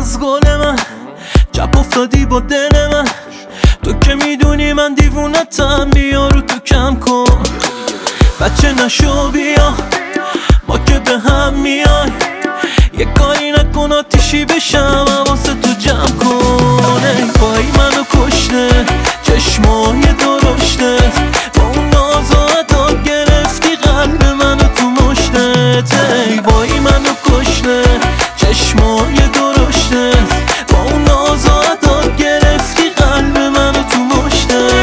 از گل من، چپ افتادی با دل من. تو که میدونی من دیوونتم، بیا رو تو کم کن، بچه نشو بیا، ما که به هم میای. یه کاری نکن آتیشی بشم، حواست تو جمع کن. ای وای منو کشته چشمای درشتت، با اون ناز و عداد گرفتی قلب منو تو مشتت. ای وای منو کشته چشمای درشتت، با اون ناز و عداد گرفتی قلب منو تو مشتت.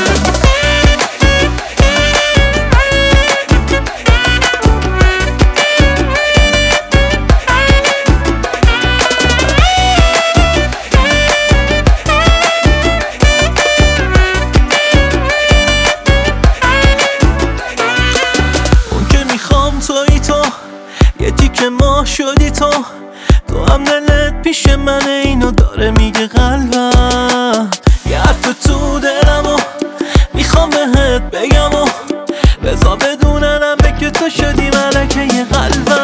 توی تو یه تیکه ما شدی تو هم دلت پیش من، اینو داره میگه قلبم. یه حرف تو دلم و میخوام بهت بگم و بذار بدوننم که تو شدی ملکه قلبم.